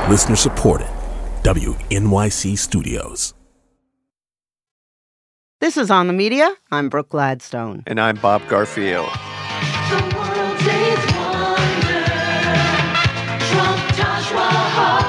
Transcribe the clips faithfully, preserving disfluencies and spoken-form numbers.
Listener supported. W N Y C Studios. This is On the Media. I'm Brooke Gladstone. And I'm Bob Garfield. The world's eighth wonder, Trump Taj Mahal.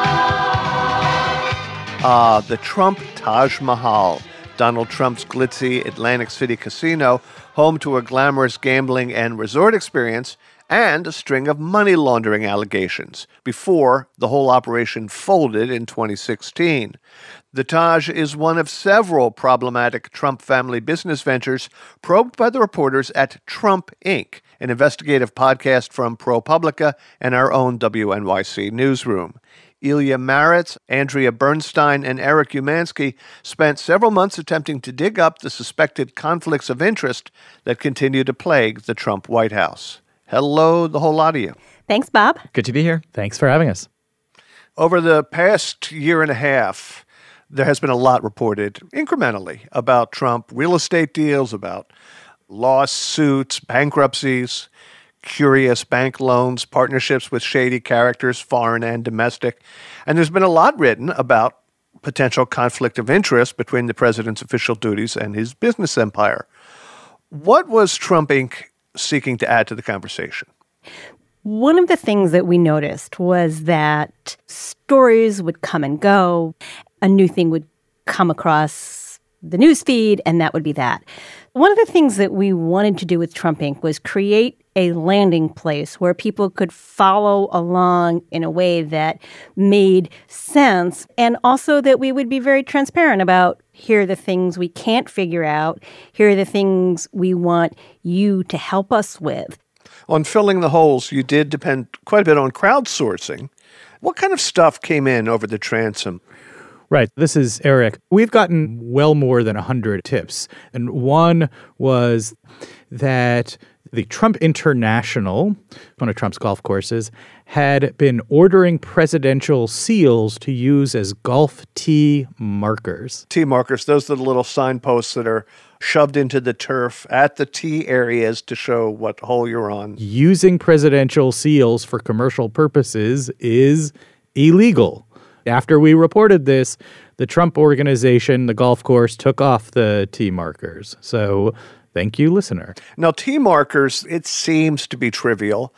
Ah, the Trump Taj Mahal, Donald Trump's glitzy Atlantic City casino, home to a glamorous gambling and resort experience, and a string of money laundering allegations before the whole operation folded in twenty sixteen. The Taj is one of several problematic Trump family business ventures probed by the reporters at Trump Incorporated, an investigative podcast from ProPublica and our own W N Y C newsroom. Ilya Marritz, Andrea Bernstein, and Eric Umansky spent several months attempting to dig up the suspected conflicts of interest that continue to plague the Trump White House. Hello, the whole lot of you. Thanks, Bob. Good to be here. Thanks for having us. Over the past year and a half, there has been a lot reported incrementally about Trump real estate deals, about lawsuits, bankruptcies, curious bank loans, partnerships with shady characters, foreign and domestic. And there's been a lot written about potential conflict of interest between the president's official duties and his business empire. What was Trump Incorporated seeking to add to the conversation? One of the things that we noticed was that stories would come and go. A new thing would come across the news feed, and that would be that. One of the things that we wanted to do with Trump Incorporated was create a landing place where people could follow along in a way that made sense, and also that we would be very transparent about here are the things we can't figure out, here are the things we want you to help us with. On filling the holes, you did depend quite a bit on crowdsourcing. What kind of stuff came in over the transom? Right. This is Eric. We've gotten well more than one hundred tips. And one was that the Trump International, one of Trump's golf courses, had been ordering presidential seals to use as golf tee markers. Tee markers, those are the little signposts that are shoved into the turf at the tee areas to show what hole you're on. Using presidential seals for commercial purposes is illegal. After we reported this, the Trump Organization, the golf course, took off the tee markers. So thank you, listener. Now, tee markers, it seems to be trivial,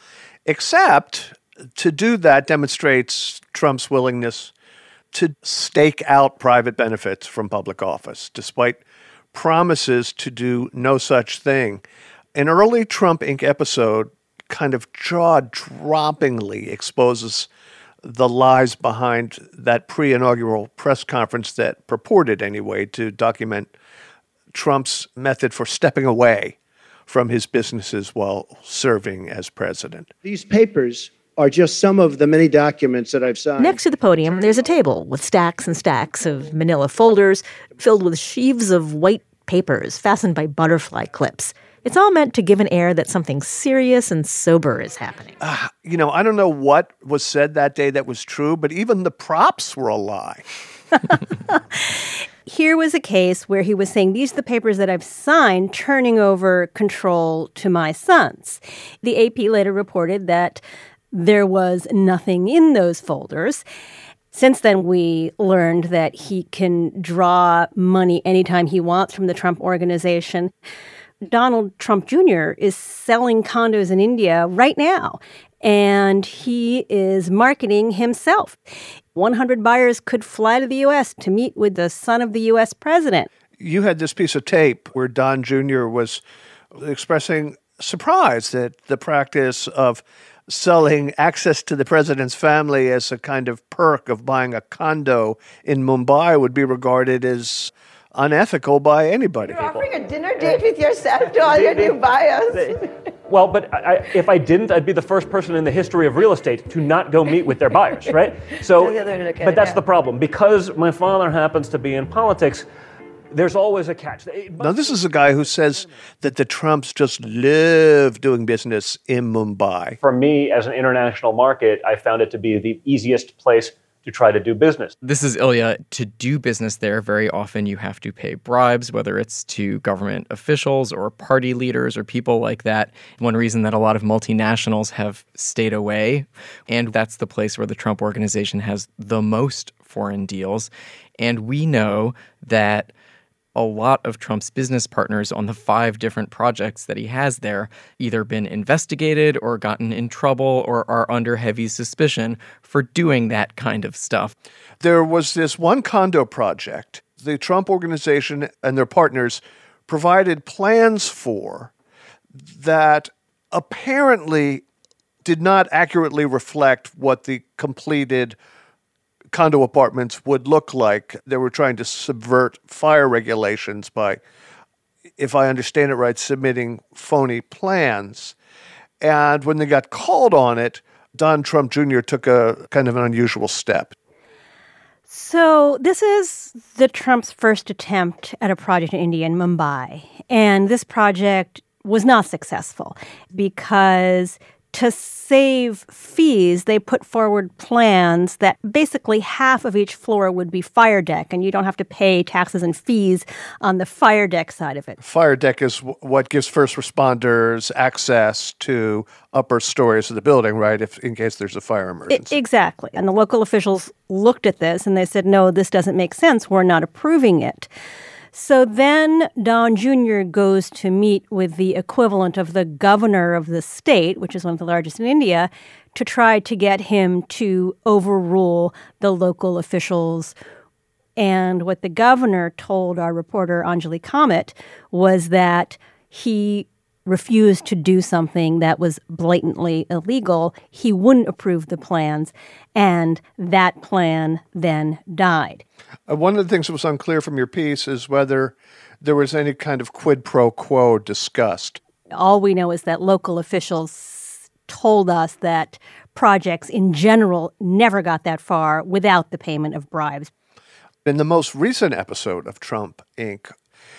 except to do that demonstrates Trump's willingness to stake out private benefits from public office, despite promises to do no such thing. An early Trump Incorporated episode kind of jaw-droppingly exposes the lies behind that pre-inaugural press conference that purported, anyway, to document Trump's method for stepping away from his businesses while serving as president. These papers are just some of the many documents that I've signed. Next to the podium, there's a table with stacks and stacks of manila folders filled with sheaves of white papers fastened by butterfly clips. It's all meant to give an air that something serious and sober is happening. Uh, you know, I don't know what was said that day that was true, but even the props were a lie. Here was a case where he was saying, these are the papers that I've signed, turning over control to my sons. The A P later reported that there was nothing in those folders. Since then, we learned that he can draw money anytime he wants from the Trump Organization. Donald Trump Junior is selling condos in India right now, and he is marketing himself. one hundred buyers could fly to the U S to meet with the son of the U S president. You had this piece of tape where Don Junior was expressing surprise that the practice of selling access to the president's family as a kind of perk of buying a condo in Mumbai would be regarded as unethical by anybody. You're offering a dinner date with yourself to all your new buyers. Well, but I, if I didn't, I'd be the first person in the history of real estate to not go meet with their buyers, right? So, but that's the problem. Because my father happens to be in politics, there's always a catch. Now, this is a guy who says that the Trumps just live doing business in Mumbai. For me, as an international market, I found it to be the easiest place to try to do business. This is Ilya. To do business there, very often you have to pay bribes, whether it's to government officials or party leaders or people like that. One reason that a lot of multinationals have stayed away, and that's the place where the Trump Organization has the most foreign deals. And we know that a lot of Trump's business partners on the five different projects that he has there either been investigated or gotten in trouble or are under heavy suspicion for doing that kind of stuff. There was this one condo project the Trump Organization and their partners provided plans for that apparently did not accurately reflect what the completed condo apartments would look like. They were trying to subvert fire regulations by, if I understand it right, submitting phony plans. And when they got called on it, Don Trump Junior took a kind of an unusual step. So this is the Trump's first attempt at a project in India, in Mumbai. And this project was not successful because to save fees, they put forward plans that basically half of each floor would be fire deck, and you don't have to pay taxes and fees on the fire deck side of it. Fire deck is w- what gives first responders access to upper stories of the building, right, if in case there's a fire emergency. I- exactly. And the local officials looked at this and they said, no, this doesn't make sense. We're not approving it. So then Don Junior goes to meet with the equivalent of the governor of the state, which is one of the largest in India, to try to get him to overrule the local officials. And what the governor told our reporter Anjali Kamat was that he refused to do something that was blatantly illegal. He wouldn't approve the plans, and that plan then died. Uh, one of the things that was unclear from your piece is whether there was any kind of quid pro quo discussed. All we know is that local officials told us that projects in general never got that far without the payment of bribes. In the most recent episode of Trump, Incorporated,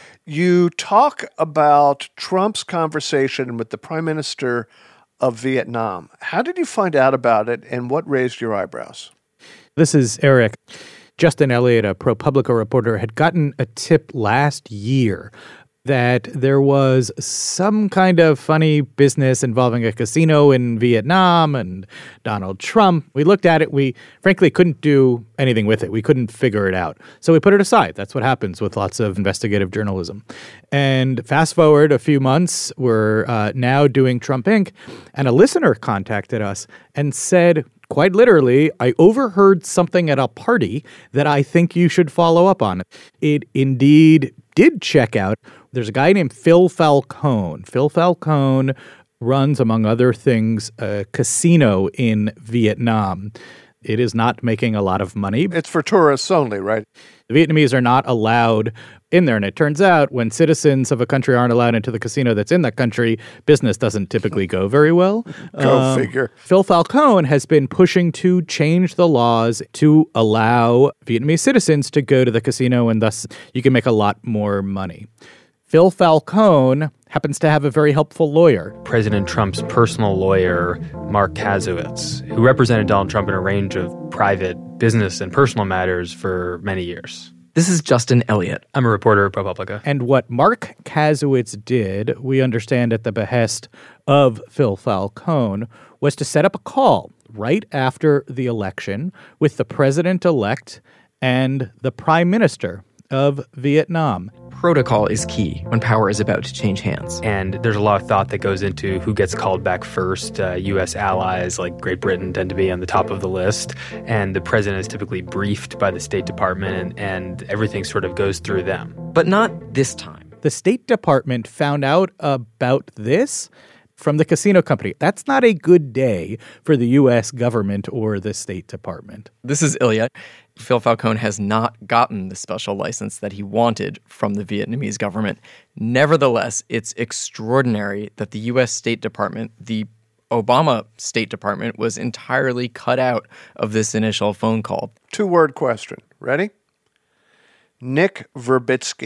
you talk about Trump's conversation with the Prime Minister of Vietnam. How did you find out about it, and what raised your eyebrows? This is Eric. Justin Elliott, a ProPublica reporter, had gotten a tip last year that there was some kind of funny business involving a casino in Vietnam and Donald Trump. We looked at it. We frankly couldn't do anything with it. We couldn't figure it out. So we put it aside. That's what happens with lots of investigative journalism. And fast forward a few months, we're uh, now doing Trump Incorporated, and a listener contacted us and said, quite literally, I overheard something at a party that I think you should follow up on. It indeed did check out. There's a guy named Phil Falcone. Phil Falcone runs, among other things, a casino in Vietnam. It is not making a lot of money. It's for tourists only, right? The Vietnamese are not allowed in there. And it turns out when citizens of a country aren't allowed into the casino that's in that country, business doesn't typically go very well. Go um, figure. Phil Falcone has been pushing to change the laws to allow Vietnamese citizens to go to the casino, and thus you can make a lot more money. Phil Falcone happens to have a very helpful lawyer. President Trump's personal lawyer, Mark Kasowitz, who represented Donald Trump in a range of private, business, and personal matters for many years. This is Justin Elliott. I'm a reporter at ProPublica. And what Mark Kasowitz did, we understand at the behest of Phil Falcone, was to set up a call right after the election with the president-elect and the prime minister of Vietnam. Protocol is key when power is about to change hands. And there's a lot of thought that goes into who gets called back first. Uh, U S allies like Great Britain tend to be on the top of the list. And the president is typically briefed by the State Department, and, and everything sort of goes through them. But not this time. The State Department found out about this from the casino company. That's not a good day for the U S government or the State Department. This is Ilya. Phil Falcone has not gotten the special license that he wanted from the Vietnamese government. Nevertheless, it's extraordinary that the U S State Department, the Obama State Department, was entirely cut out of this initial phone call. Two-word question. Ready? Nick Verbitsky.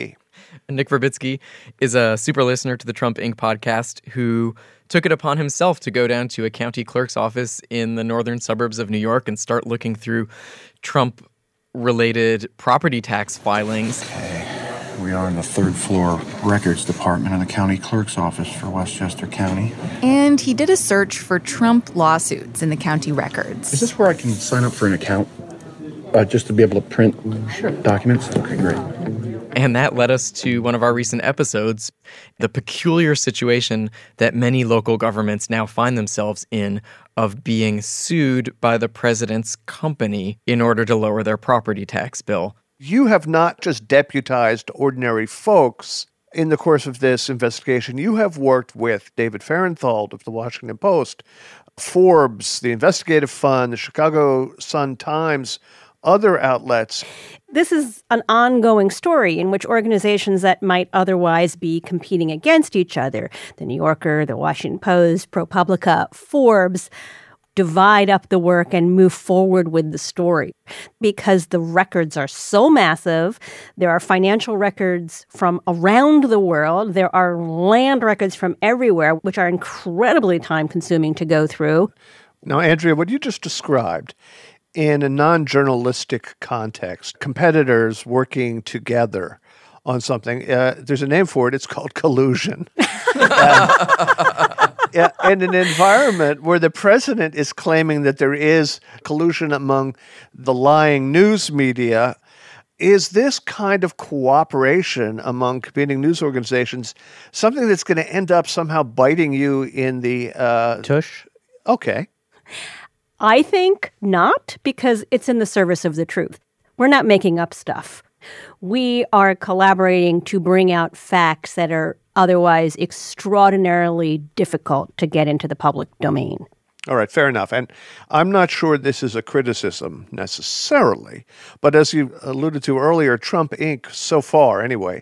Nick Verbitsky is a super listener to the Trump Incorporated podcast who took it upon himself to go down to a county clerk's office in the northern suburbs of New York and start looking through Trump-related property tax filings. Okay. We are in the third floor records department in the county clerk's office for Westchester County. And he did a search for Trump lawsuits in the county records. Is this where I can sign up for an account? Uh, just to be able to print sure. documents? Okay, great. And that led us to one of our recent episodes, the peculiar situation that many local governments now find themselves in of being sued by the president's company in order to lower their property tax bill. You have not just deputized ordinary folks in the course of this investigation. You have worked with David Fahrenthold of the Washington Post, Forbes, the Investigative Fund, the Chicago Sun-Times, other outlets. This is an ongoing story in which organizations that might otherwise be competing against each other, the New Yorker, the Washington Post, ProPublica, Forbes, divide up the work and move forward with the story. Because the records are so massive, there are financial records from around the world, there are land records from everywhere, which are incredibly time-consuming to go through. Now, Andrea, what you just described, in a non-journalistic context, competitors working together on something, uh, there's a name for it, it's called collusion. uh, yeah, in an environment where the president is claiming that there is collusion among the lying news media, is this kind of cooperation among competing news organizations something that's going to end up somehow biting you in the... Uh, tush? Okay. I think not, because it's in the service of the truth. We're not making up stuff. We are collaborating to bring out facts that are otherwise extraordinarily difficult to get into the public domain. All right, fair enough. And I'm not sure this is a criticism necessarily, but as you alluded to earlier, Trump Incorporated, so far anyway,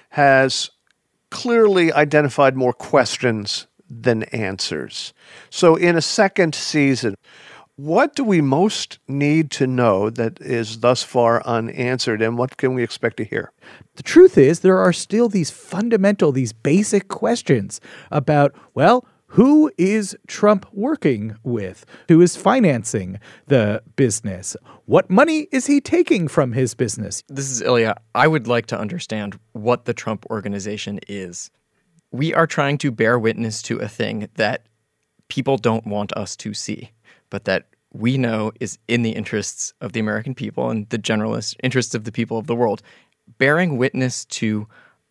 has clearly identified more questions than answers. So in a second season, what do we most need to know that is thus far unanswered, and what can we expect to hear? The truth is, there are still these fundamental, these basic questions about, well, who is Trump working with? Who is financing the business? What money is he taking from his business? This is Ilya. I would like to understand what the Trump Organization is. We are trying to bear witness to a thing that people don't want us to see, but that we know is in the interests of the American people and the generalist interests of the people of the world. Bearing witness to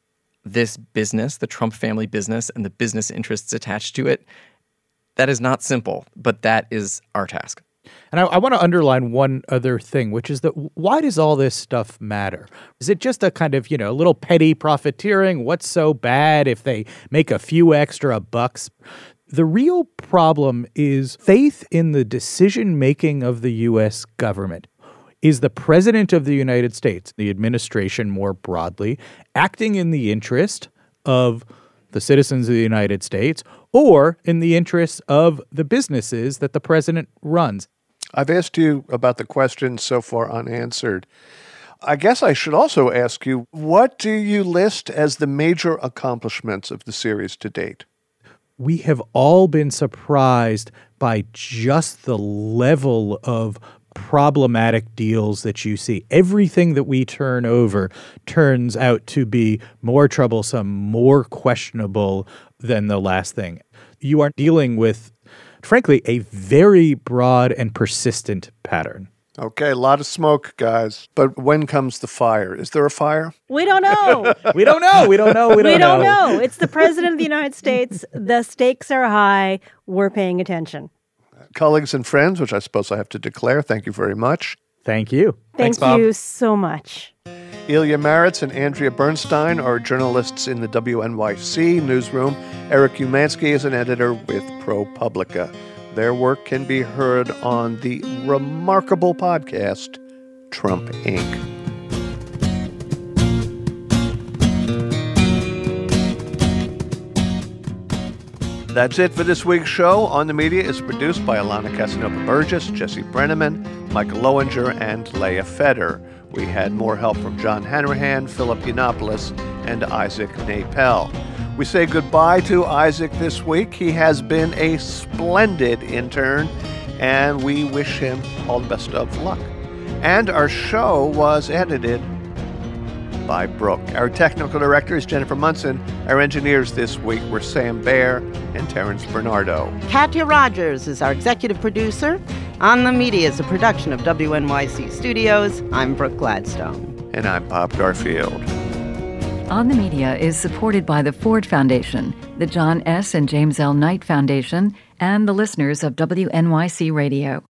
this business, the Trump family business, and the business interests attached to it, that is not simple, but that is our task. And I, I want to underline one other thing, which is that why does all this stuff matter? Is it just a kind of, you know, little petty profiteering? What's so bad if they make a few extra bucks? The real problem is faith in the decision-making of the U S government. Is the President of the United States, the administration more broadly, acting in the interest of the citizens of the United States or in the interests of the businesses that the president runs? I've asked you about the questions so far unanswered. I guess I should also ask you, what do you list as the major accomplishments of the series to date? We have all been surprised by just the level of problematic deals that you see. Everything that we turn over turns out to be more troublesome, more questionable than the last thing. You are dealing with, frankly, a very broad and persistent pattern. Okay, a lot of smoke, guys. But when comes the fire? Is there a fire? We don't know. we don't know. We don't know. We don't, we don't know. know. It's the President of the United States. The stakes are high. We're paying attention. Colleagues and friends, which I suppose I have to declare, thank you very much. Thank you. Thank Thanks, Bob. you so much. Ilya Marritz and Andrea Bernstein are journalists in the W N Y C newsroom. Eric Umansky is an editor with ProPublica. Their work can be heard on the remarkable podcast, Trump Incorporated. That's it for this week's show. On the Media is produced by Alana Casanova-Burgess, Jesse Brenneman, Michael Lowinger, and Leah Feder. We had more help from John Hanrahan, Philip Yiannopoulos, and Isaac Napel. We say goodbye to Isaac this week. He has been a splendid intern, and we wish him all the best of luck. And our show was edited by Brooke. Our technical director is Jennifer Munson. Our engineers this week were Sam Baer and Terrence Bernardo. Katya Rogers is our executive producer. On the Media is a production of W N Y C Studios. I'm Brooke Gladstone. And I'm Bob Garfield. On the Media is supported by the Ford Foundation, the John S. and James L. Knight Foundation, and the listeners of W N Y C Radio.